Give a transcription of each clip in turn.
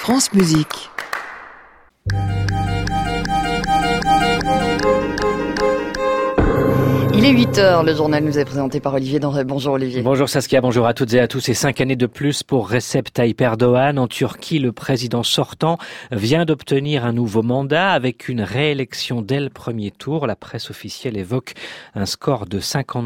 France Musique. Il est 8h, le journal nous est présenté par Olivier Denrey. Bonjour Olivier. Bonjour Saskia, bonjour à toutes et à tous. Et 5 années de plus pour Recep Tayyip Erdogan. En Turquie, le président sortant vient d'obtenir un nouveau mandat avec une réélection dès le premier tour. La presse officielle évoque un score de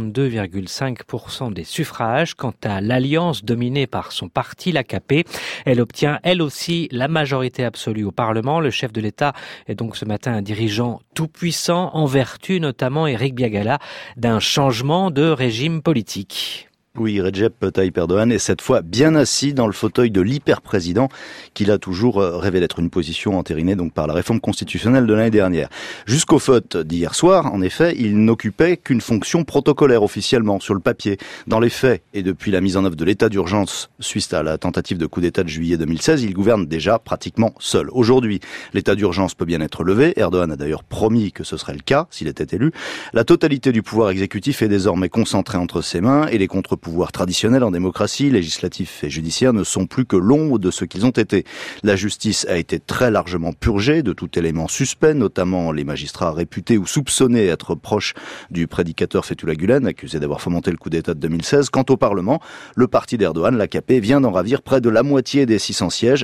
52,5% des suffrages. Quant à l'alliance dominée par son parti, l'AKP, elle obtient elle aussi la majorité absolue au Parlement. Le chef de l'État est donc ce matin un dirigeant tout puissant en vertu notamment, Eric Biagala, d'un changement de régime politique. Oui, Recep Tayyip Erdogan est cette fois bien assis dans le fauteuil de l'hyper-président qu'il a toujours rêvé d'être, une position entérinée donc par la réforme constitutionnelle de l'année dernière. Jusqu'au vote d'hier soir, en effet, il n'occupait qu'une fonction protocolaire officiellement sur le papier. Dans les faits, et depuis la mise en œuvre de l'état d'urgence suite à la tentative de coup d'État de juillet 2016, il gouverne déjà pratiquement seul. Aujourd'hui, l'état d'urgence peut bien être levé. Erdogan a d'ailleurs promis que ce serait le cas s'il était élu. La totalité du pouvoir exécutif est désormais concentrée entre ses mains et les contre-pouvoirs traditionnels en démocratie, législatifs et judiciaires, ne sont plus que l'ombre de ce qu'ils ont été. La justice a été très largement purgée de tout élément suspect, notamment les magistrats réputés ou soupçonnés être proches du prédicateur Fethullah Gülen, accusé d'avoir fomenté le coup d'État de 2016. Quant au Parlement, le parti d'Erdogan, l'AKP, vient d'en ravir près de la moitié des 600 sièges,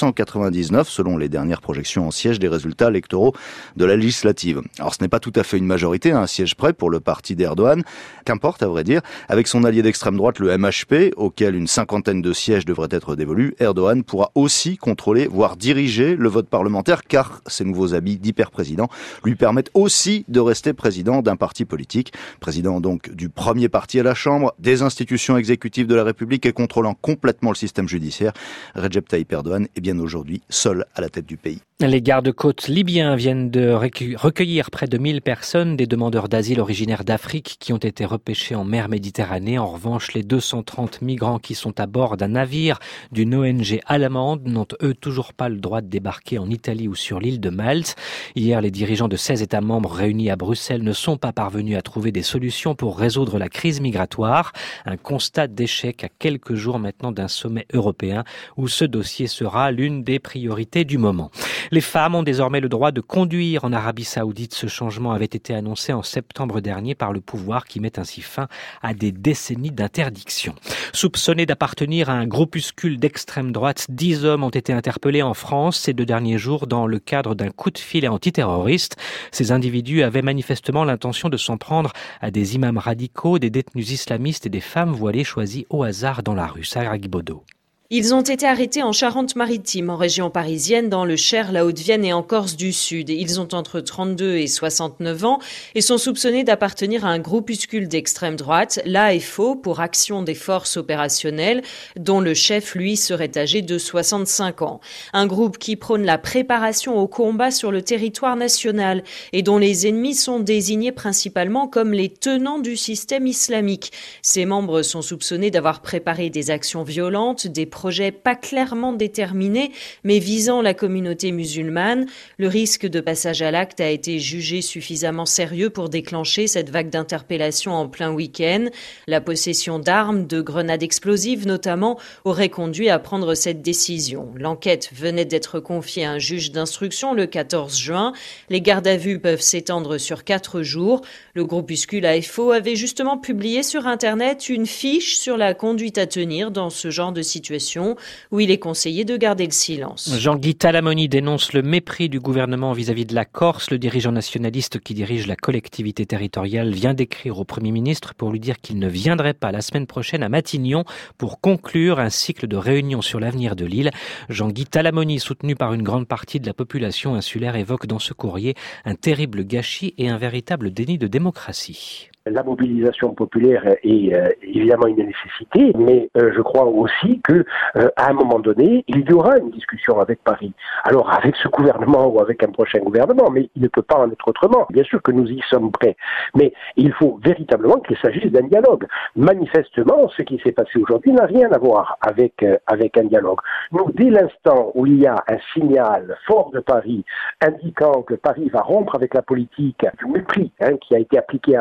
299 selon les dernières projections en sièges des résultats électoraux de la législative. Alors ce n'est pas tout à fait une majorité, un siège près pour le parti d'Erdogan, qu'importe à vrai dire, avec son allié d'extrême droite, le MHP, auquel une cinquantaine de sièges devraient être dévolus, Erdogan pourra aussi contrôler, voire diriger le vote parlementaire, car ses nouveaux habits d'hyper-président lui permettent aussi de rester président d'un parti politique. Président donc du premier parti à la Chambre, des institutions exécutives de la République et contrôlant complètement le système judiciaire. Recep Tayyip Erdogan est bien aujourd'hui seul à la tête du pays. Les gardes-côtes libyens viennent de recueillir près de 1000 personnes, des demandeurs d'asile originaires d'Afrique qui ont été repêchés en mer Méditerranée. En revanche, les 230 migrants qui sont à bord d'un navire d'une ONG allemande n'ont eux toujours pas le droit de débarquer en Italie ou sur l'île de Malte. Hier, les dirigeants de 16 États membres réunis à Bruxelles ne sont pas parvenus à trouver des solutions pour résoudre la crise migratoire. Un constat d'échec à quelques jours maintenant d'un sommet européen où ce dossier sera l'une des priorités du moment. Les femmes ont désormais le droit de conduire en Arabie Saoudite. Ce changement avait été annoncé en septembre dernier par le pouvoir qui met ainsi fin à des décennies d'interdiction. Soupçonnés d'appartenir à un groupuscule d'extrême droite, 10 hommes ont été interpellés en France ces 2 derniers jours dans le cadre d'un coup de filet antiterroriste. Ces individus avaient manifestement l'intention de s'en prendre à des imams radicaux, des détenus islamistes et des femmes voilées choisies au hasard dans la rue. Sarah Guibaudot. Ils ont été arrêtés en Charente-Maritime, en région parisienne, dans le Cher, la Haute-Vienne et en Corse du Sud. Ils ont entre 32 et 69 ans et sont soupçonnés d'appartenir à un groupuscule d'extrême droite, l'AFO, pour Action des Forces Opérationnelles, dont le chef, lui, serait âgé de 65 ans. Un groupe qui prône la préparation au combat sur le territoire national et dont les ennemis sont désignés principalement comme les tenants du système islamique. Ses membres sont soupçonnés d'avoir préparé des actions violentes, des projets pas clairement déterminés, mais visant la communauté musulmane. Le risque de passage à l'acte a été jugé suffisamment sérieux pour déclencher cette vague d'interpellations en plein week-end. La possession d'armes, de grenades explosives notamment, aurait conduit à prendre cette décision. L'enquête venait d'être confiée à un juge d'instruction le 14 juin. Les gardes à vue peuvent s'étendre sur 4 jours. Le groupuscule AFO avait justement publié sur Internet une fiche sur la conduite à tenir dans ce genre de situation, où il est conseillé de garder le silence. Jean-Guy Talamoni dénonce le mépris du gouvernement vis-à-vis de la Corse. Le dirigeant nationaliste qui dirige la collectivité territoriale vient d'écrire au Premier ministre pour lui dire qu'il ne viendrait pas la semaine prochaine à Matignon pour conclure un cycle de réunions sur l'avenir de l'île. Jean-Guy Talamoni, soutenu par une grande partie de la population insulaire, évoque dans ce courrier un terrible gâchis et un véritable déni de démocratie. La mobilisation populaire est évidemment une nécessité, mais je crois aussi que à un moment donné, il y aura une discussion avec Paris. Alors avec ce gouvernement ou avec un prochain gouvernement, mais il ne peut pas en être autrement. Bien sûr que nous y sommes prêts, mais il faut véritablement qu'il s'agisse d'un dialogue. Manifestement, ce qui s'est passé aujourd'hui n'a rien à voir avec un dialogue. Nous, dès l'instant où il y a un signal fort de Paris indiquant que Paris va rompre avec la politique du mépris qui a été appliquée à la Corse,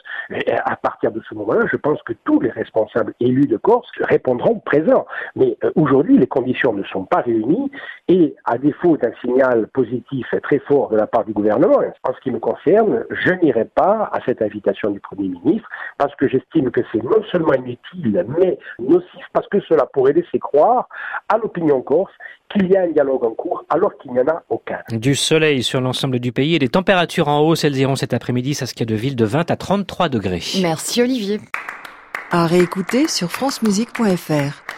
Et à partir de ce moment-là, je pense que tous les responsables élus de Corse répondront présents. Mais aujourd'hui, les conditions ne sont pas réunies et à défaut d'un signal positif très fort de la part du gouvernement, en ce qui me concerne, je n'irai pas à cette invitation du Premier ministre parce que j'estime que c'est non seulement inutile, mais nocif parce que cela pourrait laisser croire à l'opinion corse qu'il y a un dialogue en cours alors qu'il n'y en a aucun. Du soleil sur l'ensemble du pays et des températures en hausse, elles iront cet après-midi Saskia de Ville de 20 à 33 degrés. Merci Olivier. À réécouter sur francemusique.fr.